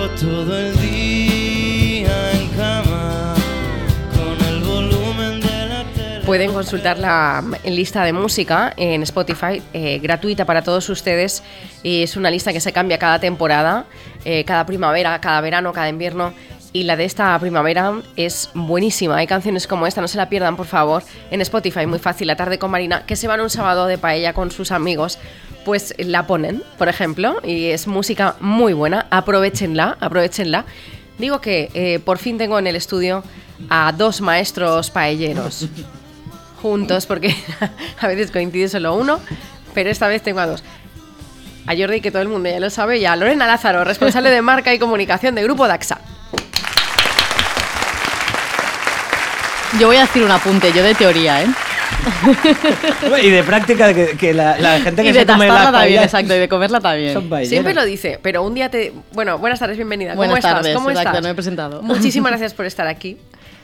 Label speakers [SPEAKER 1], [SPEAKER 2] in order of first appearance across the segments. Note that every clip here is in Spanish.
[SPEAKER 1] Llevo todo el día en cama con el volumen de la tele.
[SPEAKER 2] Pueden consultar la lista de música en Spotify, gratuita para todos ustedes. Y es una lista que se cambia cada temporada, cada primavera, cada verano, cada invierno. Y la de esta primavera es buenísima. Hay canciones como esta, no se la pierdan, por favor. En Spotify, muy fácil, La tarde con Marina, que se van un sábado de paella con sus amigos, pues la ponen, por ejemplo, y es música muy buena. Aprovechenla, aprovechenla. Digo que por fin tengo en el estudio a dos maestros paelleros juntos, porque a veces coincide solo uno, pero esta vez tengo a dos. A Jordi, que todo el mundo ya lo sabe, y a Lorena Lázaro, responsable de marca y comunicación de Grupo Daxa.
[SPEAKER 3] Yo voy a decir un apunte, yo de teoría, ¿eh?
[SPEAKER 4] Y de práctica, que la gente que
[SPEAKER 3] y
[SPEAKER 4] se
[SPEAKER 3] de
[SPEAKER 4] come la
[SPEAKER 3] tastarla también,
[SPEAKER 4] paella
[SPEAKER 3] exacto, y de comerla también.
[SPEAKER 4] son paelleros.
[SPEAKER 2] Siempre lo dice, pero un día te... Bueno, buenas tardes, bienvenida. ¿Cómo
[SPEAKER 3] Buenas
[SPEAKER 2] estás?
[SPEAKER 3] tardes,
[SPEAKER 2] ¿Cómo
[SPEAKER 3] exacto,
[SPEAKER 2] estás?
[SPEAKER 3] no he presentado.
[SPEAKER 2] Muchísimas gracias por estar aquí.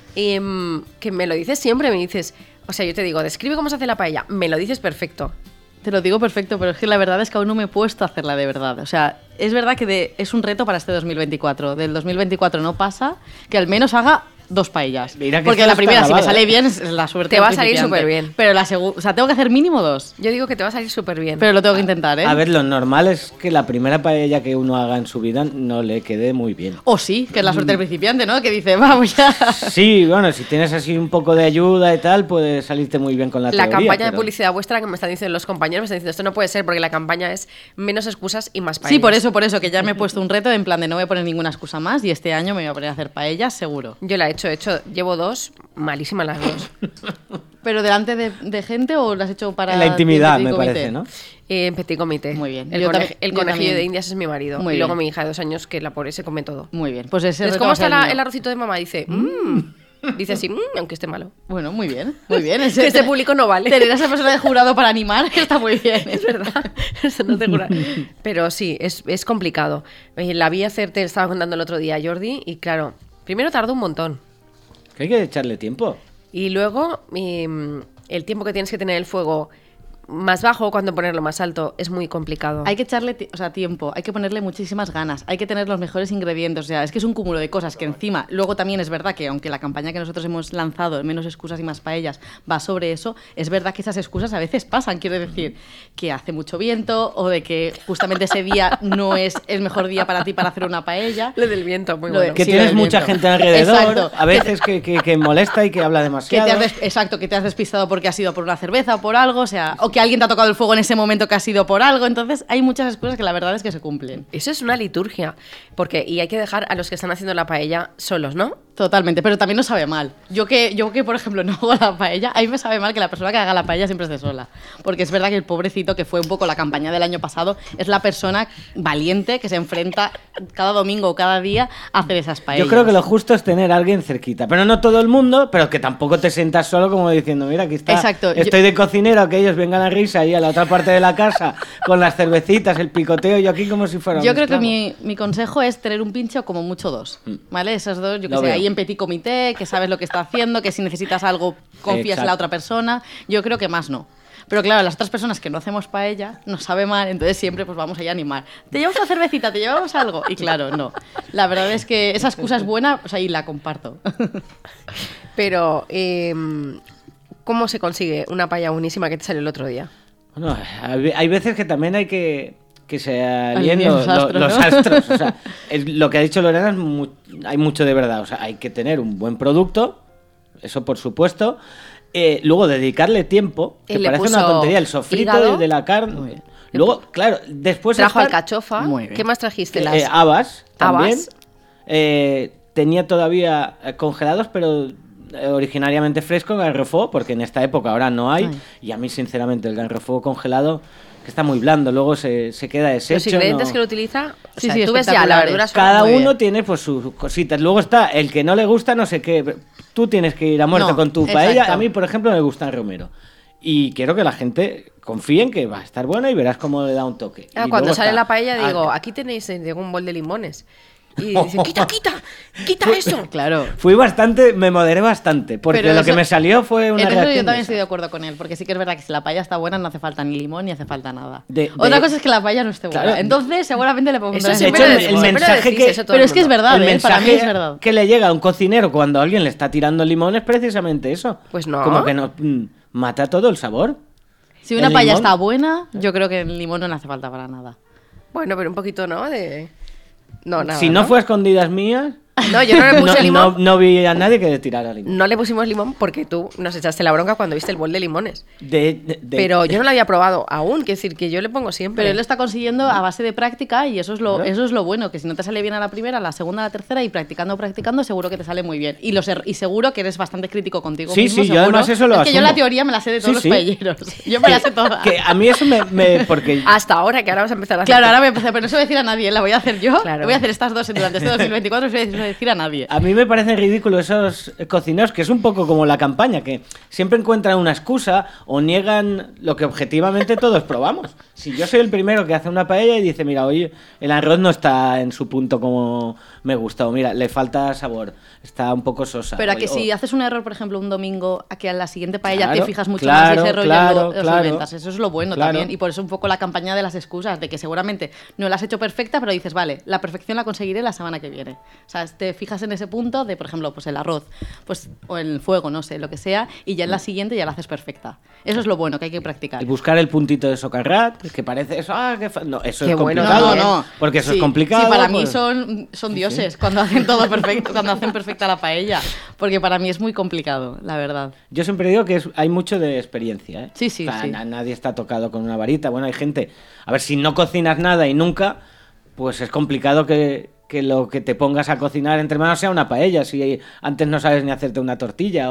[SPEAKER 2] Que me lo dices siempre, me dices... O sea, yo te digo, describe cómo se hace la paella. Me lo dices perfecto.
[SPEAKER 3] Te lo digo perfecto, pero es que la verdad es que aún no me he puesto a hacerla de verdad. O sea, es verdad que es un reto para este 2024. Del 2024 no pasa que al menos haga 2 paellas.
[SPEAKER 4] Mira que
[SPEAKER 3] porque
[SPEAKER 4] esto
[SPEAKER 3] la
[SPEAKER 4] está
[SPEAKER 3] primera, si me
[SPEAKER 4] grabado,
[SPEAKER 3] sale bien, es la suerte
[SPEAKER 2] Te
[SPEAKER 3] del
[SPEAKER 2] va a salir
[SPEAKER 3] principiante.
[SPEAKER 2] superbién.
[SPEAKER 3] Pero la segunda, o sea, tengo que hacer mínimo 2.
[SPEAKER 2] Yo digo que te va a salir súper bien.
[SPEAKER 3] Pero lo tengo que intentar, ¿eh?
[SPEAKER 4] A ver, lo normal es que la primera paella que uno haga en su vida no le quede muy bien.
[SPEAKER 3] O sí, que es la suerte del principiante, ¿no? Que dice, vamos ya.
[SPEAKER 4] Sí, bueno, si tienes así un poco de ayuda y tal, puede salirte muy bien con la
[SPEAKER 2] La
[SPEAKER 4] teoría.
[SPEAKER 2] campaña de
[SPEAKER 4] pero-
[SPEAKER 2] publicidad vuestra que me están diciendo los compañeros, me están diciendo, esto no puede ser porque la campaña es menos excusas y más paellas.
[SPEAKER 3] Sí, por eso, que ya me he puesto un reto en plan de no voy a poner ninguna excusa más y este año me voy a poner a hacer paellas, seguro.
[SPEAKER 2] Yo la he hecho, llevo 2, malísimas las 2.
[SPEAKER 3] ¿Pero delante de gente o lo has hecho para
[SPEAKER 4] En la intimidad,
[SPEAKER 3] ti,
[SPEAKER 4] me
[SPEAKER 3] comité?
[SPEAKER 4] parece, ¿no?
[SPEAKER 2] En petit comité.
[SPEAKER 3] Muy bien.
[SPEAKER 2] El,
[SPEAKER 3] Yo
[SPEAKER 2] conej-
[SPEAKER 3] también-
[SPEAKER 2] el
[SPEAKER 3] yo
[SPEAKER 2] conejillo
[SPEAKER 3] también.
[SPEAKER 2] de Indias es mi marido.
[SPEAKER 3] Muy
[SPEAKER 2] y luego
[SPEAKER 3] bien.
[SPEAKER 2] mi hija de 2 años, que la pobre se come todo.
[SPEAKER 3] Muy bien, pues ese
[SPEAKER 2] Entonces,
[SPEAKER 3] reto
[SPEAKER 2] ¿cómo
[SPEAKER 3] va a
[SPEAKER 2] está
[SPEAKER 3] ser el mío.
[SPEAKER 2] el arrocito de mamá? Dice, dice así, aunque esté malo.
[SPEAKER 3] Bueno, muy bien, muy bien.
[SPEAKER 2] Que este público no vale.
[SPEAKER 3] Tener a esa persona de jurado para animar está muy bien.
[SPEAKER 2] Es verdad, eso no te juro. Pero sí, es complicado. La vi hacer, te estaba contando el otro día a Jordi, y claro, primero tardó un montón.
[SPEAKER 4] Que hay que echarle tiempo.
[SPEAKER 2] Y luego, el tiempo que tienes que tener el fuego más bajo, cuando ponerlo más alto, es muy complicado.
[SPEAKER 3] Hay que echarle tiempo, hay que ponerle muchísimas ganas, hay que tener los mejores ingredientes. O sea, es que es un cúmulo de cosas que encima, luego también es verdad que aunque la campaña que nosotros hemos lanzado, Menos excusas y más paellas, va sobre eso, es verdad que esas excusas a veces pasan. Quiero decir, que hace mucho viento o de que justamente ese día no es el mejor día para ti para hacer una paella.
[SPEAKER 2] Lo del viento, muy
[SPEAKER 3] Lo de-
[SPEAKER 2] bueno.
[SPEAKER 4] Que
[SPEAKER 3] Sí,
[SPEAKER 4] tienes
[SPEAKER 3] del
[SPEAKER 4] mucha
[SPEAKER 3] viento.
[SPEAKER 4] gente alrededor,
[SPEAKER 3] Exacto.
[SPEAKER 4] a veces que molesta y que habla
[SPEAKER 3] Que
[SPEAKER 4] demasiado.
[SPEAKER 3] te has exacto, que te has despistado porque has ido por una cerveza o por algo, o sea, o que alguien te ha tocado el fuego en ese momento que has ido por algo. Entonces hay muchas excusas que la verdad es que se cumplen.
[SPEAKER 2] Eso es una liturgia. Y hay que dejar a los que están haciendo la paella solos, ¿no?
[SPEAKER 3] Totalmente, pero también no sabe mal. Yo que, por ejemplo, no hago la paella, a mí me sabe mal que la persona que haga la paella siempre esté sola. Porque es verdad que el pobrecito, que fue un poco la campaña del año pasado, es la persona valiente que se enfrenta cada domingo o cada día a hacer esas paellas.
[SPEAKER 4] Yo creo que lo justo es tener a alguien cerquita, pero no todo el mundo, pero que tampoco te sientas solo como diciendo, mira, aquí está,
[SPEAKER 3] Exacto,
[SPEAKER 4] estoy de cocinero, que ellos vengan a risa y a la otra parte de la casa con las cervecitas, el picoteo, yo aquí como si fuera un
[SPEAKER 3] Yo creo que
[SPEAKER 4] esclavo.
[SPEAKER 3] mi consejo es tener un pinche o como mucho 2, ¿vale? Esos 2, yo que
[SPEAKER 4] Lo
[SPEAKER 3] sé,
[SPEAKER 4] veo.
[SPEAKER 3] ahí en petit comité, que sabes lo que está haciendo, que si necesitas algo confías en la
[SPEAKER 4] Exacto.
[SPEAKER 3] otra persona. Yo creo que más no. Pero claro, las otras personas que no hacemos paella nos sabe mal, entonces siempre pues vamos ahí a animar. ¿Te llevamos una cervecita? ¿Te llevamos algo? Y claro, no. La verdad es que esa excusa es buena, pues ahí la comparto.
[SPEAKER 2] Pero, ¿cómo se consigue una paella buenísima que te salió el otro día?
[SPEAKER 4] Bueno, hay veces que también hay que se alíen
[SPEAKER 3] Alinear
[SPEAKER 4] los
[SPEAKER 3] los astros,
[SPEAKER 4] los
[SPEAKER 3] ¿no?
[SPEAKER 4] astros. O sea, lo que ha dicho Lorena hay mucho de verdad. O sea, hay que tener un buen producto, eso por supuesto. Luego dedicarle tiempo, que
[SPEAKER 2] Él le
[SPEAKER 4] parece una
[SPEAKER 2] puso
[SPEAKER 4] tontería, el sofrito
[SPEAKER 2] hígado.
[SPEAKER 4] de la
[SPEAKER 3] Muy
[SPEAKER 4] carne.
[SPEAKER 3] bien.
[SPEAKER 4] Luego, claro, después
[SPEAKER 2] Trajo
[SPEAKER 4] estar-
[SPEAKER 2] alcachofa.
[SPEAKER 3] Muy bien.
[SPEAKER 2] ¿Qué más trajiste?
[SPEAKER 4] habas también.
[SPEAKER 2] Habas.
[SPEAKER 4] Tenía todavía congelados, pero originariamente fresco, garrofó, porque en esta época ahora no hay.
[SPEAKER 3] Ay.
[SPEAKER 4] Y a mí, sinceramente, el garrofó congelado, que está muy blando, luego se queda deshecho.
[SPEAKER 2] Los ingredientes
[SPEAKER 4] no-
[SPEAKER 2] que lo utiliza, o
[SPEAKER 3] Sí,
[SPEAKER 2] sea,
[SPEAKER 3] sí,
[SPEAKER 2] tú ves ya la
[SPEAKER 3] espectaculares.
[SPEAKER 2] verdura sola.
[SPEAKER 4] Cada
[SPEAKER 3] Muy
[SPEAKER 4] uno
[SPEAKER 3] bien.
[SPEAKER 4] tiene pues sus cositas. Luego está el que no le gusta, no sé qué. Tú tienes que ir a muerte
[SPEAKER 3] No,
[SPEAKER 4] con tu paella.
[SPEAKER 3] exacto.
[SPEAKER 4] A mí, por ejemplo, me gusta el romero. Y quiero que la gente confíe en que va a estar buena y verás cómo le da un toque. Y
[SPEAKER 2] Cuando
[SPEAKER 4] luego
[SPEAKER 2] sale
[SPEAKER 4] está-
[SPEAKER 2] la paella digo,
[SPEAKER 4] Ah,
[SPEAKER 2] aquí tenéis un bol de limones. Y dicen, quita eso.
[SPEAKER 3] Claro.
[SPEAKER 4] Me moderé bastante, porque
[SPEAKER 3] Pero
[SPEAKER 4] lo
[SPEAKER 3] eso-
[SPEAKER 4] que me salió fue una
[SPEAKER 3] En eso yo
[SPEAKER 4] reacción de
[SPEAKER 3] también
[SPEAKER 4] esa.
[SPEAKER 3] estoy de acuerdo con él, porque sí que es verdad que si la paella está buena no hace falta ni limón ni hace falta nada.
[SPEAKER 4] De-
[SPEAKER 3] Otra cosa es que la paella no esté buena.
[SPEAKER 4] Claro.
[SPEAKER 3] Entonces seguramente le pongo
[SPEAKER 2] Eso
[SPEAKER 3] un
[SPEAKER 2] siempre
[SPEAKER 4] hecho,
[SPEAKER 2] lo
[SPEAKER 4] el
[SPEAKER 2] decimos, siempre lo
[SPEAKER 4] mensaje
[SPEAKER 2] decís
[SPEAKER 4] que-
[SPEAKER 2] eso todo
[SPEAKER 3] Pero
[SPEAKER 2] el
[SPEAKER 3] es que es
[SPEAKER 2] mundo.
[SPEAKER 3] verdad,
[SPEAKER 4] El
[SPEAKER 3] para mí
[SPEAKER 4] mensaje
[SPEAKER 3] es verdad.
[SPEAKER 4] que le llega a un cocinero cuando alguien le está tirando limón es precisamente eso.
[SPEAKER 2] Pues no.
[SPEAKER 4] Como que mata todo el sabor.
[SPEAKER 3] Si una
[SPEAKER 4] El
[SPEAKER 3] paella
[SPEAKER 4] limón-
[SPEAKER 3] está buena, yo creo que el limón no le hace falta para nada.
[SPEAKER 2] Bueno, pero un poquito, ¿no? No, nada.
[SPEAKER 4] Si no fue a escondidas mías,
[SPEAKER 2] No, yo no le puse limón.
[SPEAKER 4] no vi a nadie que le tirara limón.
[SPEAKER 2] No le pusimos limón porque tú nos echaste la bronca cuando viste el bol de limones.
[SPEAKER 4] De-
[SPEAKER 2] Pero yo no lo había probado aún, quiero decir que yo le pongo siempre.
[SPEAKER 3] Pero él lo está consiguiendo a base de práctica y eso es lo bueno, que si no te sale bien a la primera, a la segunda, a la tercera y practicando, seguro que te sale muy bien. Y seguro que eres bastante crítico contigo
[SPEAKER 4] Sí,
[SPEAKER 3] mismo,
[SPEAKER 4] sí, yo
[SPEAKER 3] seguro.
[SPEAKER 4] además eso lo
[SPEAKER 3] Es que yo la
[SPEAKER 4] asumo.
[SPEAKER 3] teoría me la sé de todos
[SPEAKER 4] Sí,
[SPEAKER 3] los
[SPEAKER 4] sí.
[SPEAKER 3] paelleros. Yo me la sé toda.
[SPEAKER 4] Que a mí eso porque
[SPEAKER 2] Hasta ahora, que ahora vas a empezar a hacer.
[SPEAKER 3] Claro, ahora voy a empezar, pero no se lo voy a decir a nadie, la voy a hacer yo.
[SPEAKER 2] Claro.
[SPEAKER 3] Lo voy a hacer estas dos durante este 2024, no se lo voy a decir a nadie.
[SPEAKER 4] a mí me parecen ridículos esos cocineros, que es un poco como la campaña, que siempre encuentran una excusa o niegan lo que objetivamente todos probamos. Si yo soy el primero que hace una paella y dice, mira, hoy el arroz no está en su punto como me gusta, o mira, le falta sabor, está un poco sosa.
[SPEAKER 3] Pero a
[SPEAKER 4] o-
[SPEAKER 3] que si
[SPEAKER 4] o-
[SPEAKER 3] haces un error, por ejemplo, un domingo, a que a la siguiente paella
[SPEAKER 4] Claro,
[SPEAKER 3] te fijas mucho
[SPEAKER 4] claro,
[SPEAKER 3] más y ese error ya
[SPEAKER 4] claro,
[SPEAKER 3] lo
[SPEAKER 4] claro.
[SPEAKER 3] solventas. Eso es lo bueno
[SPEAKER 4] Claro.
[SPEAKER 3] también. Y por eso un poco la campaña de las excusas, de que seguramente no la has hecho perfecta, pero dices, vale, la perfección la conseguiré la semana que viene. O sea, te fijas en ese punto de, por ejemplo, pues el arroz, pues, o el fuego, no sé, lo que sea, y ya en la siguiente ya la haces perfecta. Eso es lo bueno, que hay que practicar.
[SPEAKER 4] Y buscar el puntito de socarrat, que parece eso, no, eso
[SPEAKER 2] Qué
[SPEAKER 4] es
[SPEAKER 2] bueno,
[SPEAKER 4] complicado,
[SPEAKER 2] no,
[SPEAKER 4] porque eso
[SPEAKER 3] Sí,
[SPEAKER 4] es complicado.
[SPEAKER 3] Sí, para mí
[SPEAKER 4] pues-
[SPEAKER 3] son dioses cuando hacen todo perfecto, cuando hacen perfecta la paella, porque para mí es muy complicado, la verdad.
[SPEAKER 4] Yo siempre digo que hay mucho de experiencia, ¿eh?
[SPEAKER 3] Sí, sí,
[SPEAKER 4] O sea,
[SPEAKER 3] sí.
[SPEAKER 4] nadie está tocado con una varita. Bueno, hay gente... A ver, si no cocinas nada y nunca, pues es complicado que lo que te pongas a cocinar entre manos sea una paella, si antes no sabes ni hacerte una tortilla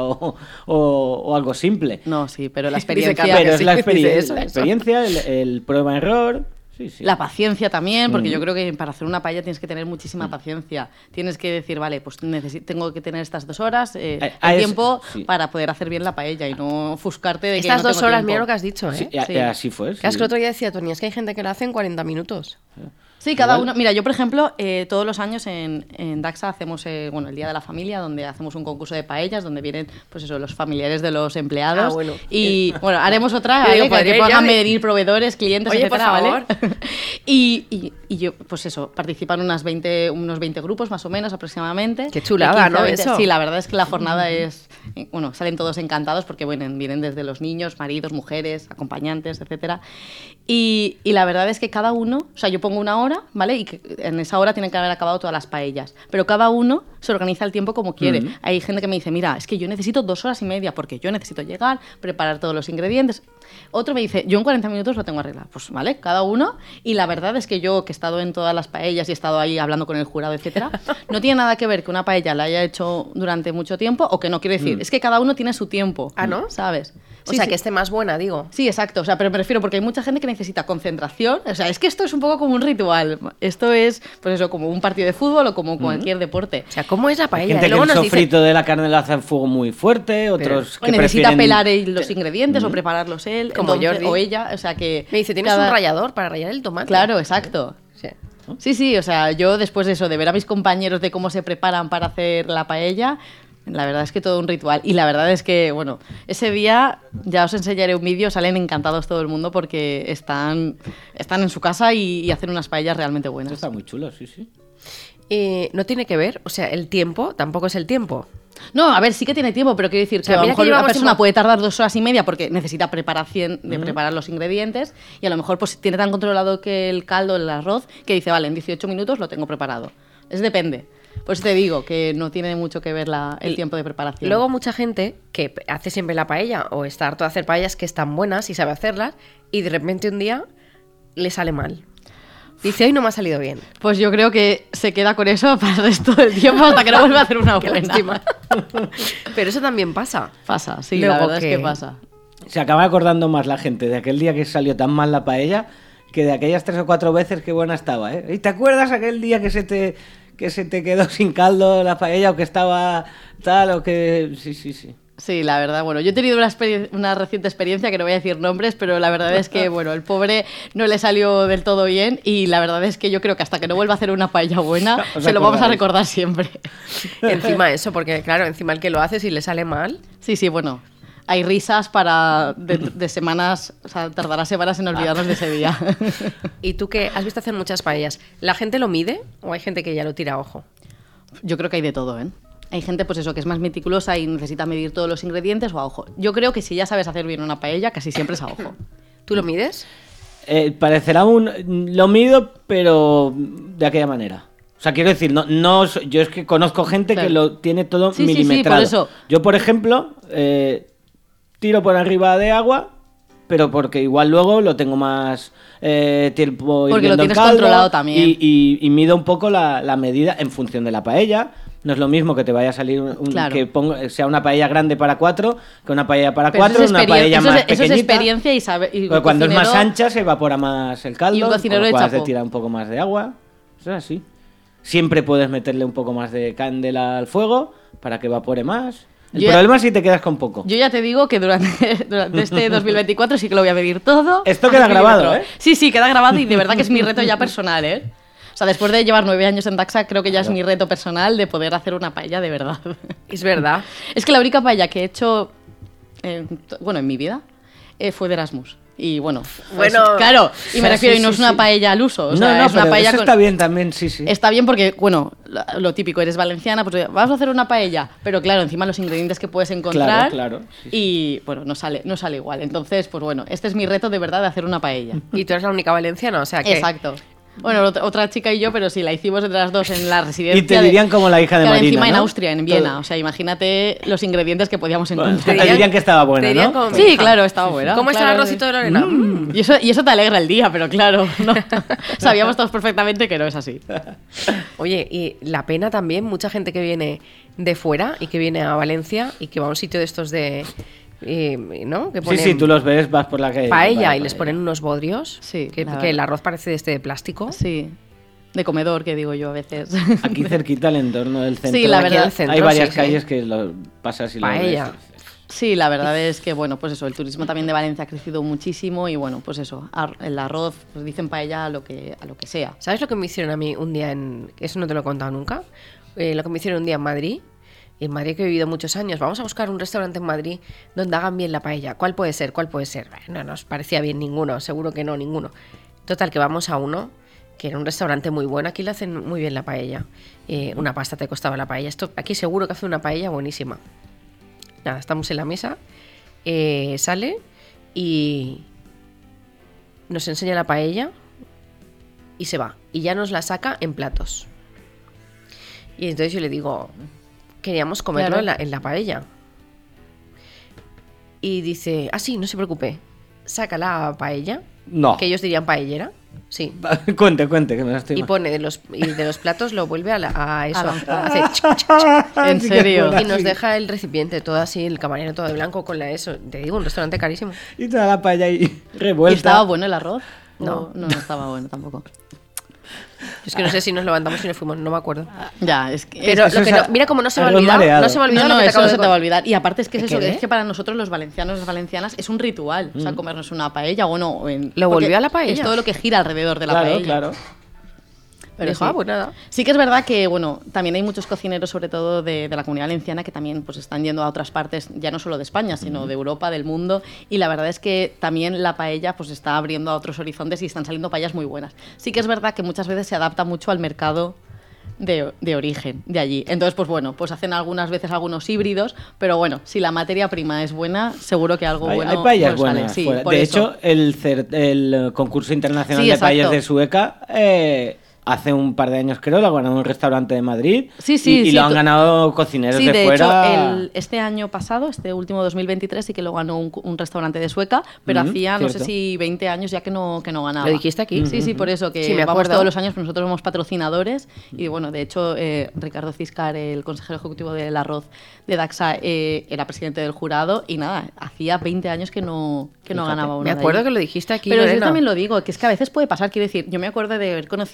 [SPEAKER 4] o algo simple.
[SPEAKER 3] No, sí, pero la
[SPEAKER 2] Dice
[SPEAKER 3] experiencia...
[SPEAKER 2] Carla
[SPEAKER 4] Pero
[SPEAKER 2] que
[SPEAKER 4] es
[SPEAKER 2] sí,
[SPEAKER 4] la
[SPEAKER 2] dice
[SPEAKER 4] experiencia,
[SPEAKER 2] eso,
[SPEAKER 4] la
[SPEAKER 2] eso.
[SPEAKER 4] experiencia, el prueba-error... Sí, sí.
[SPEAKER 3] La paciencia también, porque
[SPEAKER 4] Mm.
[SPEAKER 3] yo creo que para hacer una paella tienes que tener muchísima paciencia. Tienes que decir, vale, pues tengo que tener estas 2 horas, el tiempo
[SPEAKER 4] sí.
[SPEAKER 3] para poder hacer bien la paella y no ofuscarte de que
[SPEAKER 2] Estas
[SPEAKER 3] no
[SPEAKER 2] 2
[SPEAKER 3] tengo
[SPEAKER 2] horas,
[SPEAKER 3] tiempo.
[SPEAKER 2] mira lo que has dicho, ¿eh?
[SPEAKER 4] Sí,
[SPEAKER 3] Sí.
[SPEAKER 4] así fue.
[SPEAKER 2] Que es
[SPEAKER 4] sí.
[SPEAKER 2] que el otro día decía Tony, es que hay gente que lo hace en 40 minutos.
[SPEAKER 3] Sí, cada
[SPEAKER 4] Igual.
[SPEAKER 3] uno. Mira, yo, por ejemplo, todos los años en Daxa hacemos el Día de la Familia, donde hacemos un concurso de paellas, donde vienen, pues eso, los familiares de los empleados.
[SPEAKER 2] Ah, bueno.
[SPEAKER 3] Y, bueno, haremos otra,
[SPEAKER 2] Yo
[SPEAKER 3] ¿vale?
[SPEAKER 2] digo,
[SPEAKER 3] que
[SPEAKER 2] podría ir
[SPEAKER 3] puedan
[SPEAKER 2] ya de-
[SPEAKER 3] venir proveedores, clientes,
[SPEAKER 2] Oye,
[SPEAKER 3] etcétera,
[SPEAKER 2] por
[SPEAKER 3] ¿vale? y yo, pues eso, participan unos 20 grupos más o menos aproximadamente.
[SPEAKER 2] Qué chulada,
[SPEAKER 3] De 15 a
[SPEAKER 2] ¿no?
[SPEAKER 3] 20.
[SPEAKER 2] Eso.
[SPEAKER 3] Sí, la verdad es que la jornada es... Bueno, salen todos encantados porque vienen desde los niños, maridos, mujeres, acompañantes, etcétera. Y la verdad es que cada uno... O sea, yo pongo una hora, ¿vale? Y que en esa hora tienen que haber acabado todas las paellas. Pero cada uno se organiza el tiempo como quiere. Hay gente que me dice, mira, es que yo necesito 2 horas y media porque yo necesito llegar, preparar todos los ingredientes. Otro me dice, yo en 40 minutos lo tengo arreglado. Pues vale, cada uno. Y la verdad es que yo, que he estado en todas las paellas y he estado ahí hablando con el jurado, etcétera, no tiene nada que ver que una paella la haya hecho durante mucho tiempo o que no. Quiero decir, es que cada uno tiene su tiempo.
[SPEAKER 2] Ah, ¿no?
[SPEAKER 3] ¿Sabes?
[SPEAKER 2] O
[SPEAKER 3] Sí,
[SPEAKER 2] sea,
[SPEAKER 3] sí.
[SPEAKER 2] que esté más buena, digo.
[SPEAKER 3] Sí, exacto. O sea, pero me refiero porque hay mucha gente que necesita concentración. O sea, es que esto es un poco como un ritual. Esto es, pues eso, como un partido de fútbol o como cualquier deporte.
[SPEAKER 2] O sea, ¿cómo es la
[SPEAKER 4] Hay
[SPEAKER 2] paella?
[SPEAKER 4] gente
[SPEAKER 2] Y
[SPEAKER 4] que
[SPEAKER 2] luego
[SPEAKER 4] el
[SPEAKER 2] nos dice,
[SPEAKER 4] sofrito de la carne lo hace en fuego muy fuerte, otros
[SPEAKER 3] O
[SPEAKER 4] que
[SPEAKER 3] necesita
[SPEAKER 4] prefieren...
[SPEAKER 3] pelar los ingredientes o prepararlos él.
[SPEAKER 2] Como Jordi.
[SPEAKER 3] O ella. O sea, que...
[SPEAKER 2] me dice, ¿tienes
[SPEAKER 3] cada-
[SPEAKER 2] un rallador para rallar el tomate?
[SPEAKER 3] Claro, exacto.
[SPEAKER 2] Sí.
[SPEAKER 3] Sí, sí, o sea, yo después de eso, de ver a mis compañeros de cómo se preparan para hacer la paella, la verdad es que todo un ritual. Y la verdad es que, bueno, ese día ya os enseñaré un vídeo, salen encantados todo el mundo porque están en su casa y hacen unas paellas realmente
[SPEAKER 4] Eso
[SPEAKER 3] buenas.
[SPEAKER 4] está muy chulo, sí, sí.
[SPEAKER 2] No tiene que ver, o sea, el tiempo tampoco es el tiempo.
[SPEAKER 3] No, a ver, sí que tiene tiempo, pero quiero decir
[SPEAKER 2] O sea,
[SPEAKER 3] que a lo
[SPEAKER 2] mira que
[SPEAKER 3] mejor una
[SPEAKER 2] llevamos
[SPEAKER 3] persona
[SPEAKER 2] tiempo-
[SPEAKER 3] puede tardar 2 horas y media porque necesita preparación de preparar los ingredientes y a lo mejor pues tiene tan controlado que el caldo, el arroz, que dice, vale, en 18 minutos lo tengo preparado. Es depende. Por eso te digo que no tiene mucho que ver el tiempo de preparación.
[SPEAKER 2] Luego mucha gente que hace siempre la paella o está harto de hacer paellas que están buenas y sabe hacerlas y de repente un día le sale mal. Dice, hoy no me ha salido bien.
[SPEAKER 3] Pues yo creo que se queda con eso para el resto del tiempo hasta que no vuelva a hacer una
[SPEAKER 2] Qué
[SPEAKER 3] buena.
[SPEAKER 2] lástima. Pero eso también pasa.
[SPEAKER 3] Pasa, sí,
[SPEAKER 2] Luego
[SPEAKER 3] la verdad
[SPEAKER 2] que-
[SPEAKER 3] es que pasa.
[SPEAKER 4] Se acaba acordando más la gente de aquel día que salió tan mal la paella que de aquellas 3 o 4 veces que buena estaba, ¿eh? ¿Y te acuerdas aquel día que se te quedó sin caldo la paella o que estaba tal o que... Sí, sí, sí.
[SPEAKER 3] Sí, la verdad, bueno, yo he tenido una reciente experiencia, que no voy a decir nombres, pero la verdad es que, bueno, el pobre no le salió del todo bien y la verdad es que yo creo que hasta que no vuelva a hacer una paella buena, se lo vamos a recordar siempre.
[SPEAKER 2] Encima eso, porque claro, encima el que lo hace si le sale mal.
[SPEAKER 3] Sí, bueno, hay risas de semanas, o sea, tardará semanas en olvidarnos de ese día.
[SPEAKER 2] ¿Y tú que has visto hacer muchas paellas? ¿La gente lo mide o hay gente que ya lo tira a ojo?
[SPEAKER 3] Yo creo que hay de todo, ¿eh? Hay gente, pues eso, que es más meticulosa y necesita medir todos los ingredientes o a ojo. Yo creo que si ya sabes hacer bien una paella, casi siempre es a ojo.
[SPEAKER 2] ¿Tú lo mides?
[SPEAKER 4] Parecerá lo mido, pero de aquella manera. O sea, quiero decir, yo es que conozco gente que lo tiene todo milimetrado.
[SPEAKER 3] Sí, por eso.
[SPEAKER 4] Yo, por ejemplo, tiro por arriba de agua, pero porque igual luego lo tengo más tiempo
[SPEAKER 3] porque
[SPEAKER 4] hirviendo
[SPEAKER 3] lo tienes
[SPEAKER 4] en caldo,
[SPEAKER 3] controlado también.
[SPEAKER 4] Y mido un poco la medida en función de la paella. No es lo mismo que te vaya a salir
[SPEAKER 3] Claro.
[SPEAKER 4] que sea una paella grande para 4 que una paella para
[SPEAKER 3] Pero
[SPEAKER 4] 4, una paella más pequeñita.
[SPEAKER 3] Eso es experiencia y saber.
[SPEAKER 4] Porque cuando es más ancha se evapora más el caldo,
[SPEAKER 3] Y un cocinero
[SPEAKER 4] con lo
[SPEAKER 3] de
[SPEAKER 4] cual has de
[SPEAKER 3] chapó.
[SPEAKER 4] tirar un poco más de agua. Eso es así. Siempre puedes meterle un poco más de candela al fuego para que evapore más. El problema es si te quedas con poco.
[SPEAKER 3] Yo ya te digo que durante este 2024 sí que lo voy a medir todo.
[SPEAKER 4] Esto queda grabado, ¿eh?
[SPEAKER 3] Sí, queda grabado y de verdad que es mi reto ya personal, ¿eh? O sea, después de llevar 9 años en Daxa, creo que ya es mi reto personal de poder hacer una paella de verdad.
[SPEAKER 2] Es verdad.
[SPEAKER 3] Es que la única paella que he hecho, en mi vida, fue de Erasmus. Y bueno, claro, y me refiero, y no es una paella al uso. O sea, es una
[SPEAKER 4] pero
[SPEAKER 3] paella
[SPEAKER 4] eso está bien también, sí.
[SPEAKER 3] Está bien porque, bueno, lo típico, eres valenciana, pues vamos a hacer una paella, pero claro, encima los ingredientes que puedes encontrar
[SPEAKER 4] Claro, sí.
[SPEAKER 3] y, bueno, no sale igual. Entonces, pues bueno, este es mi reto de verdad de hacer una paella.
[SPEAKER 2] Y tú eres la única valenciana, o sea que...
[SPEAKER 3] Exacto. Bueno, otra chica y yo, pero sí, la hicimos entre las dos en la residencia.
[SPEAKER 4] Y te dirían como la hija de
[SPEAKER 3] claro,
[SPEAKER 4] Marina,
[SPEAKER 3] encima en
[SPEAKER 4] ¿no?
[SPEAKER 3] Austria, en Viena. O sea, imagínate los ingredientes que podíamos encontrar.
[SPEAKER 4] Te dirían que estaba buena,
[SPEAKER 2] te dirían
[SPEAKER 4] ¿no?
[SPEAKER 2] como mi
[SPEAKER 3] Sí,
[SPEAKER 2] hija.
[SPEAKER 3] claro, estaba buena.
[SPEAKER 2] ¿Cómo está el
[SPEAKER 3] claro,
[SPEAKER 2] arrocito de Lorena?
[SPEAKER 3] Y eso te alegra el día, pero claro, no. Sabíamos todos perfectamente que no es así.
[SPEAKER 2] Oye, y la pena también, mucha gente que viene de fuera y que viene a Valencia y que va a un sitio de estos de... ¿no? Que ponen
[SPEAKER 4] Sí, tú los ves, vas por la calle.
[SPEAKER 2] paella
[SPEAKER 4] vale,
[SPEAKER 2] y les ponen unos bodrios.
[SPEAKER 3] Sí,
[SPEAKER 2] que
[SPEAKER 3] la
[SPEAKER 2] el
[SPEAKER 3] verdad.
[SPEAKER 2] arroz parece de este de plástico.
[SPEAKER 3] Sí, de comedor, que digo yo a veces.
[SPEAKER 4] Aquí cerquita, el entorno del centro.
[SPEAKER 3] Sí, la
[SPEAKER 2] Aquí
[SPEAKER 3] verdad.
[SPEAKER 2] al centro,
[SPEAKER 4] Hay varias
[SPEAKER 2] sí.
[SPEAKER 4] calles que lo pasas y lo
[SPEAKER 2] Paella.
[SPEAKER 4] ves.
[SPEAKER 3] Sí, la verdad es que, bueno, pues eso, el turismo también de Valencia ha crecido muchísimo y, bueno, pues eso, el arroz, pues dicen paella a lo que sea.
[SPEAKER 2] ¿Sabes lo que me hicieron a mí un día en... Eso no te lo he contado nunca. Lo que me hicieron un día en Madrid. En Madrid, que he vivido muchos años. Vamos a buscar un restaurante en Madrid donde hagan bien la paella. ¿Cuál puede ser? No nos parecía bien ninguno. Seguro que no, ninguno. Total, que vamos a uno que era un restaurante muy bueno. Aquí le hacen muy bien la paella. Una pasta te costaba la paella. Aquí seguro que hace una paella buenísima. Nada, estamos en la mesa. Sale y nos enseña la paella y se va. Y ya nos la saca en platos. Y entonces yo le digo, queríamos comerlo
[SPEAKER 3] Claro.
[SPEAKER 2] en la paella. Y dice, sí, no se preocupe. Saca la paella,
[SPEAKER 4] No.
[SPEAKER 2] que ellos dirían paellera. Sí.
[SPEAKER 4] Cuente, que me la estoy
[SPEAKER 2] Y pone de los platos lo vuelve a eso.
[SPEAKER 3] lanzar.
[SPEAKER 2] Hace chic, chic, chic.
[SPEAKER 3] ¿En serio?
[SPEAKER 2] Y nos deja el recipiente todo así, el camarero todo de blanco con la eso. Te digo, un restaurante carísimo.
[SPEAKER 4] Y toda la paella ahí
[SPEAKER 3] ¿Y
[SPEAKER 4] revuelta.
[SPEAKER 3] estaba bueno el arroz?
[SPEAKER 2] No.
[SPEAKER 3] No estaba bueno tampoco.
[SPEAKER 2] Es que no sé si nos levantamos y nos fuimos, no me acuerdo.
[SPEAKER 3] Ya, es que...
[SPEAKER 2] Pero
[SPEAKER 4] eso
[SPEAKER 2] lo que
[SPEAKER 4] es
[SPEAKER 2] no, mira cómo no se me ha
[SPEAKER 4] arroz
[SPEAKER 2] olvidado.
[SPEAKER 4] mareado.
[SPEAKER 2] No se me ha olvidado
[SPEAKER 3] No,
[SPEAKER 2] lo que te
[SPEAKER 3] eso
[SPEAKER 2] acabo
[SPEAKER 3] no
[SPEAKER 2] de
[SPEAKER 3] se te va a
[SPEAKER 2] contar.
[SPEAKER 3] olvidar. Y aparte es que es eso,
[SPEAKER 2] ¿Qué?
[SPEAKER 3] es que para nosotros los valencianos y las valencianas es un ritual. O sea, comernos una paella, bueno...
[SPEAKER 2] Lo volvió a la paella.
[SPEAKER 3] Es todo lo que gira alrededor de la
[SPEAKER 4] Claro,
[SPEAKER 3] paella.
[SPEAKER 4] claro.
[SPEAKER 3] Pero
[SPEAKER 2] Dijo,
[SPEAKER 3] sí.
[SPEAKER 2] pues nada.
[SPEAKER 3] Sí que es verdad que, bueno, también hay muchos cocineros, sobre todo de la Comunidad Valenciana, que también pues están yendo a otras partes, ya no solo de España, sino de Europa, del mundo, y la verdad es que también la paella pues está abriendo a otros horizontes y están saliendo paellas muy buenas. Sí que es verdad que muchas veces se adapta mucho al mercado de origen, de allí. Entonces, pues bueno, pues hacen algunas veces algunos híbridos, pero bueno, si la materia prima es buena, seguro que algo bueno
[SPEAKER 4] Hay paellas
[SPEAKER 3] pues sale.
[SPEAKER 4] buenas.
[SPEAKER 3] Sí,
[SPEAKER 4] fuera.
[SPEAKER 3] por
[SPEAKER 4] De
[SPEAKER 3] eso.
[SPEAKER 4] hecho, el concurso internacional
[SPEAKER 3] Sí,
[SPEAKER 4] de paellas
[SPEAKER 3] exacto.
[SPEAKER 4] de Sueca hace un par de años, creo, lo ganó un restaurante de Madrid.
[SPEAKER 3] Sí,
[SPEAKER 4] y lo han ganado cocineros
[SPEAKER 3] Sí,
[SPEAKER 4] de
[SPEAKER 3] de
[SPEAKER 4] fuera.
[SPEAKER 3] hecho, este año pasado, este último 2023, sí que lo ganó un restaurante de Sueca, pero hacía, no sé
[SPEAKER 4] cierto.
[SPEAKER 3] si 20 años ya que no ganaba.
[SPEAKER 2] ¿Lo dijiste aquí?
[SPEAKER 3] Sí, por eso, que
[SPEAKER 2] Sí, me
[SPEAKER 3] vamos
[SPEAKER 2] acuerdo.
[SPEAKER 3] todos los años, pues nosotros somos patrocinadores y bueno, de hecho, Ricardo Ciscar, el consejero ejecutivo del arroz de Daxa, era presidente del jurado y nada, hacía 20 años que no ganaba uno
[SPEAKER 2] Me
[SPEAKER 3] de
[SPEAKER 2] acuerdo
[SPEAKER 3] allí.
[SPEAKER 2] que lo dijiste aquí,
[SPEAKER 3] Pero yo
[SPEAKER 2] Lorena.
[SPEAKER 3] también lo digo, que es que a veces puede pasar, quiero decir, yo me acuerdo de haber conocido a un cocinero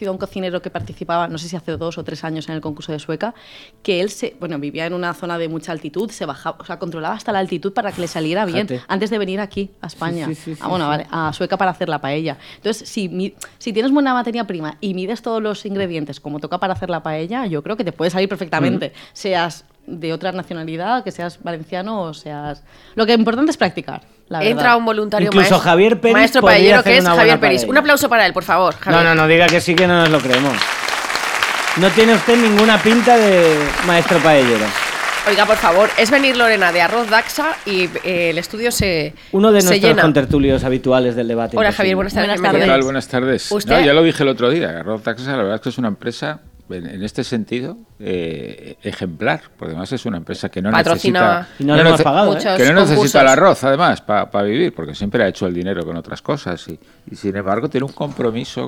[SPEAKER 3] cocinero que participaba, no sé si hace 2 o 3 años en el concurso de Sueca, que él vivía en una zona de mucha altitud, se bajaba, o sea, controlaba hasta la altitud para que le saliera bien,
[SPEAKER 4] Fíjate.
[SPEAKER 3] antes de venir aquí, a España.
[SPEAKER 4] Sí,
[SPEAKER 3] Vale, a Sueca para hacer la paella. Entonces, si tienes buena materia prima y mides todos los ingredientes como toca para hacer la paella, yo creo que te puede salir perfectamente. Seas de otra nacionalidad, que seas valenciano o seas... Lo que es importante es practicar, la verdad.
[SPEAKER 2] Entra un voluntario
[SPEAKER 4] Incluso Javier Peris
[SPEAKER 2] maestro
[SPEAKER 4] podría
[SPEAKER 2] paellero,
[SPEAKER 4] hacer
[SPEAKER 2] que es
[SPEAKER 4] una
[SPEAKER 2] Javier
[SPEAKER 4] buena
[SPEAKER 2] Peris.
[SPEAKER 4] paella.
[SPEAKER 2] Un aplauso para él, por favor, Javier.
[SPEAKER 4] No diga que sí, que no nos lo creemos. No tiene usted ninguna pinta de maestro paellero.
[SPEAKER 2] Oiga, por favor, es venir Lorena de Arroz Daxa y el estudio se
[SPEAKER 4] Uno de
[SPEAKER 2] se
[SPEAKER 4] nuestros
[SPEAKER 2] llena.
[SPEAKER 4] contertulios habituales del debate.
[SPEAKER 2] Hola,
[SPEAKER 4] imposible.
[SPEAKER 2] Javier, buenas tardes.
[SPEAKER 3] Buenas
[SPEAKER 5] ¿Qué
[SPEAKER 2] bienvenido.
[SPEAKER 5] tal? Buenas tardes.
[SPEAKER 2] ¿Usted?
[SPEAKER 5] No, ya lo dije el otro día. Arroz Daxa, la verdad es que es una empresa, en este sentido, ejemplar. Porque además es una empresa que no
[SPEAKER 2] Patrocina
[SPEAKER 5] necesita...
[SPEAKER 4] Y no le hemos pagado, ¿eh?
[SPEAKER 2] muchos
[SPEAKER 5] Que no necesita
[SPEAKER 2] concursos.
[SPEAKER 5] el arroz, además, para vivir, porque siempre ha hecho el dinero con otras cosas. Y sin embargo, tiene un compromiso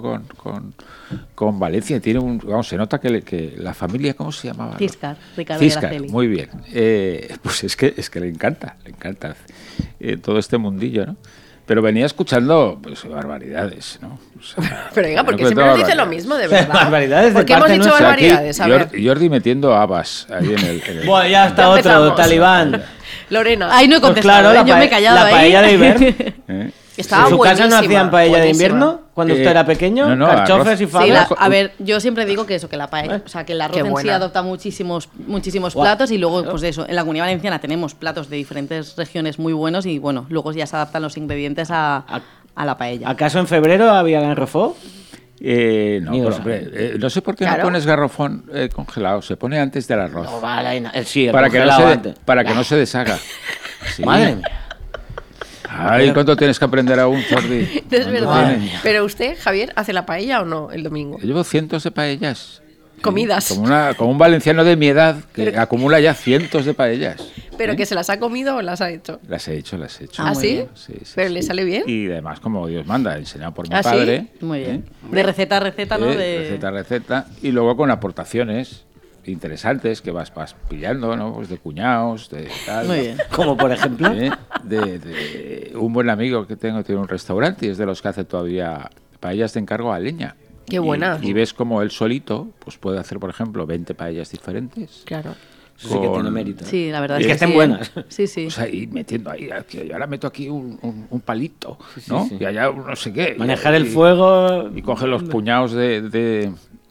[SPEAKER 5] con Valencia. Tiene se nota que la familia, ¿cómo se llamaba?
[SPEAKER 3] Ciscar, Ricardo
[SPEAKER 5] Ciscar,
[SPEAKER 3] Araceli.
[SPEAKER 5] muy bien. Pues es que le encanta todo este mundillo, ¿no? Pero venía escuchando pues barbaridades, ¿no? O sea,
[SPEAKER 2] Pero oiga, porque
[SPEAKER 5] venía
[SPEAKER 2] siempre
[SPEAKER 5] escuchando
[SPEAKER 2] nos dice lo
[SPEAKER 5] barbaridades.
[SPEAKER 2] mismo, de verdad.
[SPEAKER 4] Barbaridades de
[SPEAKER 2] ¿Por qué hemos
[SPEAKER 4] parte
[SPEAKER 2] dicho
[SPEAKER 4] nuestra.
[SPEAKER 5] Aquí,
[SPEAKER 2] barbaridades? A ver,
[SPEAKER 5] Jordi metiendo habas ahí en el...
[SPEAKER 4] Buah, ya está
[SPEAKER 2] Ya
[SPEAKER 4] otro,
[SPEAKER 2] empezamos.
[SPEAKER 4] talibán.
[SPEAKER 2] Lorena.
[SPEAKER 3] Ahí no he
[SPEAKER 4] Pues
[SPEAKER 3] contestado,
[SPEAKER 4] claro,
[SPEAKER 3] yo me he callado
[SPEAKER 4] la
[SPEAKER 3] ahí.
[SPEAKER 4] paella de Iber.
[SPEAKER 5] ¿eh?
[SPEAKER 2] Estaba
[SPEAKER 4] ¿En su casa no
[SPEAKER 2] buenísima,
[SPEAKER 4] hacían paella de
[SPEAKER 2] buenísima.
[SPEAKER 4] invierno cuando usted era pequeño?
[SPEAKER 5] no,
[SPEAKER 4] Carchofes
[SPEAKER 5] arroz.
[SPEAKER 4] y
[SPEAKER 3] Sí,
[SPEAKER 4] fabas.
[SPEAKER 3] a ver, yo siempre digo que eso, que la paella, o sea, que el arroz
[SPEAKER 2] Qué
[SPEAKER 3] en sí
[SPEAKER 2] buena.
[SPEAKER 3] adopta muchísimos
[SPEAKER 4] Guau.
[SPEAKER 3] platos y luego, pues eso, en la Comunidad Valenciana tenemos platos de diferentes regiones muy buenos y bueno, luego ya se adaptan los ingredientes a la paella.
[SPEAKER 4] ¿Acaso en febrero había garrofó?
[SPEAKER 5] No,
[SPEAKER 4] Ni
[SPEAKER 5] pero,
[SPEAKER 4] lo
[SPEAKER 5] hombre, no sé por qué
[SPEAKER 2] Claro.
[SPEAKER 5] no pones garrofón congelado, se pone antes del arroz.
[SPEAKER 4] No, vale, sí, el
[SPEAKER 5] para que
[SPEAKER 4] congelado antes.
[SPEAKER 5] no se deshaga. Sí.
[SPEAKER 4] Madre mía.
[SPEAKER 5] Ay, ¿cuánto tienes que aprender aún, Jordi?
[SPEAKER 2] No es
[SPEAKER 5] ¿Cuánto
[SPEAKER 2] verdad.
[SPEAKER 5] tienes?
[SPEAKER 2] Pero usted, Javier, ¿hace la paella o no el domingo?
[SPEAKER 5] Yo llevo cientos de paellas.
[SPEAKER 2] Comidas.
[SPEAKER 5] Como un valenciano de mi edad que acumula ya cientos de paellas.
[SPEAKER 2] ¿Pero
[SPEAKER 5] ¿Eh?
[SPEAKER 2] que se las ha comido o las ha hecho?
[SPEAKER 5] Las he hecho.
[SPEAKER 2] ¿Ah,
[SPEAKER 3] muy
[SPEAKER 2] sí?
[SPEAKER 3] bien.
[SPEAKER 5] Sí, sí,
[SPEAKER 2] ¿Pero
[SPEAKER 5] sí.
[SPEAKER 2] le sale bien?
[SPEAKER 5] Y además, como Dios manda, enseñado por mi
[SPEAKER 2] ¿Ah, sí?
[SPEAKER 5] padre.
[SPEAKER 3] Muy bien.
[SPEAKER 5] ¿eh?
[SPEAKER 3] De receta a receta, ¿no?
[SPEAKER 5] Receta. Y luego con aportaciones interesantes que vas pillando, ¿no? Pues de cuñados, de tal.
[SPEAKER 3] Muy bien.
[SPEAKER 4] Como por ejemplo.
[SPEAKER 5] De un buen amigo que tengo, tiene un restaurante y es de los que hace todavía paellas de encargo a leña.
[SPEAKER 2] Qué buena.
[SPEAKER 5] Y ves como él solito pues puede hacer, por ejemplo, 20 paellas diferentes.
[SPEAKER 2] Claro.
[SPEAKER 4] Eso sí que tiene mérito.
[SPEAKER 3] Sí, la verdad
[SPEAKER 4] Y
[SPEAKER 3] es
[SPEAKER 4] que
[SPEAKER 3] que
[SPEAKER 4] estén
[SPEAKER 3] sí.
[SPEAKER 4] buenas.
[SPEAKER 3] Sí, sí.
[SPEAKER 5] O sea, y metiendo ahí, y ahora meto aquí un palito,
[SPEAKER 4] sí,
[SPEAKER 5] ¿no?
[SPEAKER 4] sí.
[SPEAKER 5] Y allá no sé qué.
[SPEAKER 4] Manejar
[SPEAKER 5] y-
[SPEAKER 4] el fuego.
[SPEAKER 5] Y coge los puñados del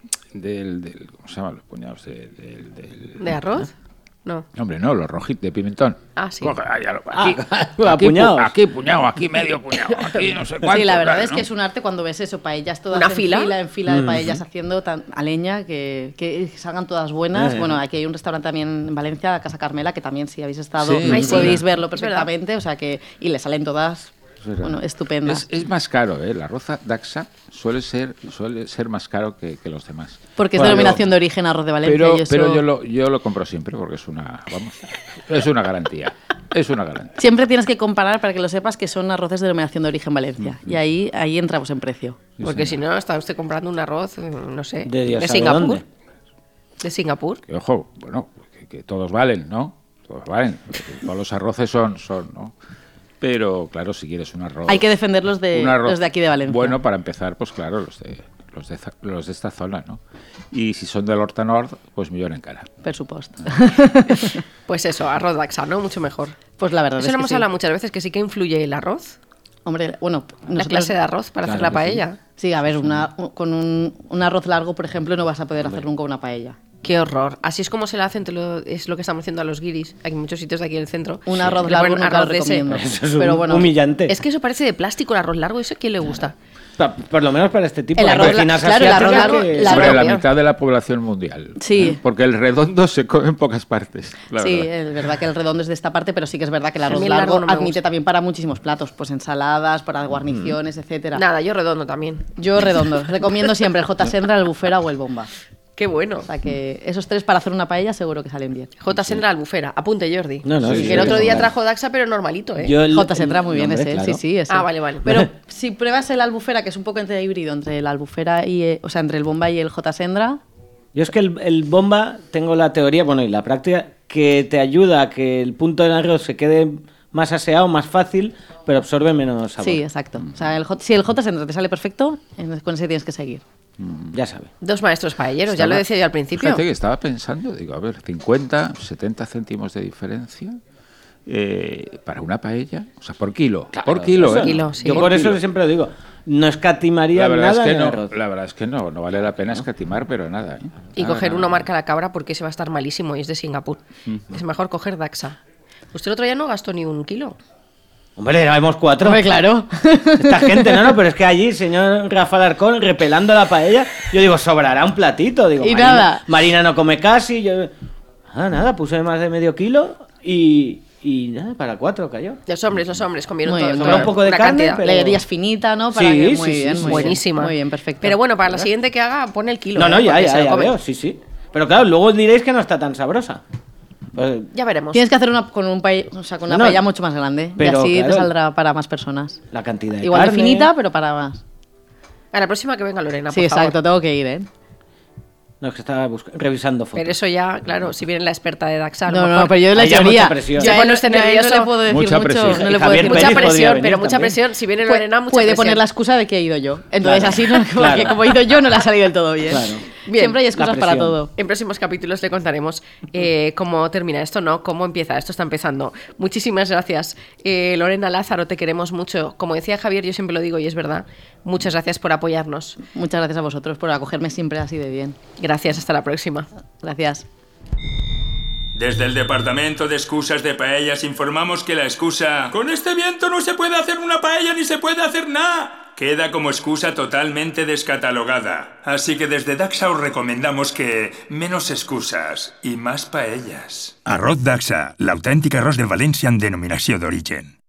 [SPEAKER 5] ¿cómo se llama? Los puñados
[SPEAKER 2] ¿De arroz? No.
[SPEAKER 5] Hombre, no, los rojitos de pimentón.
[SPEAKER 2] Ah, sí.
[SPEAKER 5] Coge, aquí,
[SPEAKER 4] a puñados.
[SPEAKER 5] aquí puñado, aquí medio puñado, aquí no sé cuánto.
[SPEAKER 3] Sí, la verdad
[SPEAKER 5] tal,
[SPEAKER 3] es que
[SPEAKER 5] ¿no?
[SPEAKER 3] es un arte cuando ves eso, paellas todas
[SPEAKER 2] ¿Una
[SPEAKER 3] en
[SPEAKER 2] fila?
[SPEAKER 3] en fila de paellas haciendo a leña, que salgan todas buenas. Bueno, aquí hay un restaurante también en Valencia, la Casa Carmela, que también si habéis estado
[SPEAKER 5] Sí,
[SPEAKER 2] Ay, sí.
[SPEAKER 3] podéis verlo
[SPEAKER 2] Es verdad.
[SPEAKER 3] perfectamente, o sea que y le salen todas,
[SPEAKER 5] verdad.
[SPEAKER 3] bueno, estupendas.
[SPEAKER 5] Es más caro, ¿eh? La arroz Daxa suele ser más caro que los demás.
[SPEAKER 3] Porque es
[SPEAKER 5] Bueno,
[SPEAKER 3] denominación de origen arroz de Valencia y eso...
[SPEAKER 5] pero yo lo compro siempre porque es una garantía. Es una garantía.
[SPEAKER 3] Siempre tienes que comparar para que lo sepas que son arroces de denominación de origen Valencia. Y ahí entramos en precio.
[SPEAKER 2] Porque si no, está usted comprando un arroz, no sé,
[SPEAKER 4] De Dios
[SPEAKER 2] de
[SPEAKER 4] sabe
[SPEAKER 2] Singapur.
[SPEAKER 4] dónde.
[SPEAKER 2] De Singapur.
[SPEAKER 5] Que, ojo, bueno, que todos valen, ¿no? Todos valen. Todos los arroces son, ¿no? Pero, claro, si quieres un arroz...
[SPEAKER 3] Hay que defenderlos
[SPEAKER 5] un arroz
[SPEAKER 3] los de aquí de Valencia.
[SPEAKER 5] Bueno, para empezar, pues claro, los de esta zona, ¿no? Y si son del Horta Nord, pues millón en cara.
[SPEAKER 3] Por supuesto.
[SPEAKER 2] Pues eso, arroz Daxa, ¿no? Mucho mejor.
[SPEAKER 3] Pues la verdad
[SPEAKER 2] Eso
[SPEAKER 3] es
[SPEAKER 2] lo
[SPEAKER 3] que
[SPEAKER 2] hemos
[SPEAKER 3] sí.
[SPEAKER 2] hablado muchas veces, que sí que influye el arroz.
[SPEAKER 3] Hombre, bueno,
[SPEAKER 2] La
[SPEAKER 3] nosotros-
[SPEAKER 2] clase de arroz para hacer la
[SPEAKER 5] Claro que sí.
[SPEAKER 2] paella.
[SPEAKER 3] Sí, a ver, con un arroz largo, por ejemplo, no vas a poder hacer nunca una paella.
[SPEAKER 2] Qué horror. Así es como se le hacen, es lo que estamos haciendo a los guiris. Hay muchos sitios de aquí en el centro.
[SPEAKER 3] Un arroz
[SPEAKER 2] Le
[SPEAKER 3] largo
[SPEAKER 2] ponen
[SPEAKER 3] nunca lo
[SPEAKER 2] arroz de ese.
[SPEAKER 3] recomiendo.
[SPEAKER 4] Eso es
[SPEAKER 3] Pero bueno,
[SPEAKER 4] humillante.
[SPEAKER 2] Es que eso parece de plástico el arroz largo. ¿Eso a quién le gusta?
[SPEAKER 4] Por lo menos para este tipo
[SPEAKER 3] El
[SPEAKER 4] de
[SPEAKER 3] arroz
[SPEAKER 4] cocinas
[SPEAKER 3] claro, el arroz
[SPEAKER 4] asiáticas
[SPEAKER 3] largo-
[SPEAKER 4] que-
[SPEAKER 3] la
[SPEAKER 5] Sobre la
[SPEAKER 2] propia.
[SPEAKER 5] mitad de la población mundial.
[SPEAKER 3] Sí.
[SPEAKER 5] ¿eh? Porque el redondo se come en pocas partes. La
[SPEAKER 3] sí,
[SPEAKER 5] verdad.
[SPEAKER 3] es verdad que el redondo es de esta parte, pero sí que es verdad que el
[SPEAKER 2] A
[SPEAKER 3] arroz
[SPEAKER 2] mí el
[SPEAKER 3] largo
[SPEAKER 2] largo no me
[SPEAKER 3] admite
[SPEAKER 2] gusta.
[SPEAKER 3] también para muchísimos platos, pues ensaladas, para guarniciones, etcétera.
[SPEAKER 2] Nada, yo redondo también.
[SPEAKER 3] Yo redondo. Recomiendo siempre el J. Sendra, el Bufera o el Bomba.
[SPEAKER 2] Qué bueno.
[SPEAKER 3] O sea que esos tres para hacer una paella seguro que salen bien.
[SPEAKER 2] J. Sendra Albufera. Apunte, Jordi.
[SPEAKER 4] No, no,
[SPEAKER 5] Sí,
[SPEAKER 2] Que el otro día
[SPEAKER 4] claro.
[SPEAKER 2] trajo Daxa, pero normalito, ¿eh?
[SPEAKER 4] Yo el-
[SPEAKER 3] J. Sendra muy bien,
[SPEAKER 4] hombre,
[SPEAKER 3] es él,
[SPEAKER 4] claro.
[SPEAKER 3] sí, sí, ese.
[SPEAKER 2] Ah, vale, vale.
[SPEAKER 3] Pero si pruebas el Albufera, que es un poco entre híbrido entre el Albufera y, o sea, entre el Bomba y el J. Sendra,
[SPEAKER 4] Yo es que el bomba, tengo la teoría, bueno, y la práctica, que te ayuda a que el punto del arroz se quede más aseado, más fácil, pero absorbe menos sabor.
[SPEAKER 3] sí, exacto. O sea, si el J. Sendra te sale perfecto, con ese tienes que seguir.
[SPEAKER 4] Ya sabe.
[SPEAKER 2] 2 maestros paelleros, ya lo decía yo al principio.
[SPEAKER 5] Fíjate que estaba pensando, digo, a ver, 50, 70 céntimos de diferencia para una paella, o sea, por kilo.
[SPEAKER 4] Claro,
[SPEAKER 5] por kilo,
[SPEAKER 2] por
[SPEAKER 5] ¿eh?
[SPEAKER 2] kilo, sí.
[SPEAKER 4] Yo por eso siempre lo digo. No escatimaría
[SPEAKER 5] La verdad,
[SPEAKER 4] nada
[SPEAKER 5] es que
[SPEAKER 4] en
[SPEAKER 5] no,
[SPEAKER 4] arroz.
[SPEAKER 5] la verdad es que no vale la pena escatimar, pero nada. ¿eh?
[SPEAKER 2] Y
[SPEAKER 5] Nada,
[SPEAKER 2] coger
[SPEAKER 5] nada.
[SPEAKER 2] uno marca la cabra porque ese va a estar malísimo y es de Singapur. Es mejor coger Daxa. Usted el otro día no gastó ni 1 kilo.
[SPEAKER 4] Hombre, éramos 4.
[SPEAKER 3] Hombre, claro.
[SPEAKER 4] Esta gente, no, pero es que allí, señor Rafa Alarcón, repelando la paella, yo digo, sobrará un platito. Digo,
[SPEAKER 3] Y
[SPEAKER 4] Marina,
[SPEAKER 3] nada.
[SPEAKER 4] Marina no come casi. Yo, nada, puse más de medio kilo y nada, para 4 cayó.
[SPEAKER 2] Los hombres comieron
[SPEAKER 3] Muy
[SPEAKER 2] todo.
[SPEAKER 3] bien,
[SPEAKER 2] toda
[SPEAKER 3] sobró un
[SPEAKER 4] poco de
[SPEAKER 2] una
[SPEAKER 4] carne,
[SPEAKER 2] cantidad.
[SPEAKER 4] pero-
[SPEAKER 3] Le harías finita, ¿no? Para
[SPEAKER 4] Sí,
[SPEAKER 3] que,
[SPEAKER 4] sí,
[SPEAKER 3] muy
[SPEAKER 4] sí,
[SPEAKER 3] bien,
[SPEAKER 4] sí,
[SPEAKER 3] muy
[SPEAKER 2] Buenísima.
[SPEAKER 3] Bien, muy bien, perfecto.
[SPEAKER 2] Pero bueno, para la siguiente que haga, pone el kilo.
[SPEAKER 4] No,
[SPEAKER 2] porque se lo
[SPEAKER 4] ya
[SPEAKER 2] come.
[SPEAKER 4] veo, sí. Pero claro, luego diréis que no está tan sabrosa. Pues,
[SPEAKER 2] Ya veremos.
[SPEAKER 3] Tienes que hacer una con un o sea, con una
[SPEAKER 4] No,
[SPEAKER 3] paella mucho más grande.
[SPEAKER 4] pero
[SPEAKER 3] y así
[SPEAKER 4] claro.
[SPEAKER 3] te saldrá para más personas.
[SPEAKER 4] la cantidad de
[SPEAKER 3] Igual
[SPEAKER 4] carne.
[SPEAKER 3] de finita, pero para más.
[SPEAKER 2] A la próxima que venga Lorena,
[SPEAKER 3] Sí,
[SPEAKER 2] por favor.
[SPEAKER 3] exacto, tengo que ir, ¿eh?
[SPEAKER 4] No, es que estaba revisando fotos.
[SPEAKER 2] Pero eso ya, claro, si viene la experta de Daxa, a lo
[SPEAKER 3] No,
[SPEAKER 2] mejor-
[SPEAKER 3] no, pero yo le
[SPEAKER 4] Ahí ya
[SPEAKER 3] echaría.
[SPEAKER 4] mucha presión.
[SPEAKER 2] Se pone usted
[SPEAKER 3] yo a él
[SPEAKER 2] nervioso.
[SPEAKER 3] No le puedo decir
[SPEAKER 5] Mucha
[SPEAKER 3] mucho.
[SPEAKER 5] presión.
[SPEAKER 3] No le
[SPEAKER 4] Y
[SPEAKER 3] puedo
[SPEAKER 4] Javier
[SPEAKER 3] decir
[SPEAKER 4] Pérez
[SPEAKER 2] Mucha
[SPEAKER 3] mucho.
[SPEAKER 4] podría
[SPEAKER 2] presión,
[SPEAKER 4] venir
[SPEAKER 2] pero mucha
[SPEAKER 4] también.
[SPEAKER 2] presión. Si viene Lorena, mucha
[SPEAKER 3] Puede
[SPEAKER 2] presión.
[SPEAKER 3] poner la excusa de que he ido yo. Entonces
[SPEAKER 4] Claro.
[SPEAKER 3] así, no, porque
[SPEAKER 4] Claro.
[SPEAKER 3] como he ido yo, no le ha salido del todo bien.
[SPEAKER 4] Claro.
[SPEAKER 2] Bien.
[SPEAKER 3] Siempre hay
[SPEAKER 4] La
[SPEAKER 3] excusas para
[SPEAKER 4] presión.
[SPEAKER 3] todo.
[SPEAKER 2] En próximos capítulos le contaremos cómo termina esto, ¿no? Cómo empieza. Esto está empezando. Muchísimas gracias. Lorena Lázaro, te queremos mucho. Como decía Javier, yo siempre lo digo y es verdad. Muchas gracias por apoyarnos.
[SPEAKER 3] Muchas gracias a vosotros por acogerme siempre así de bien.
[SPEAKER 2] Gracias, hasta la próxima.
[SPEAKER 3] Gracias.
[SPEAKER 6] Desde el departamento de excusas de paellas informamos que la excusa "con este viento no se puede hacer una paella ni se puede hacer nada" queda como excusa totalmente descatalogada. Así que desde Daxa os recomendamos que menos excusas y más paellas. Arroz Daxa, l'autèntic arròs de València en denominació d'origen.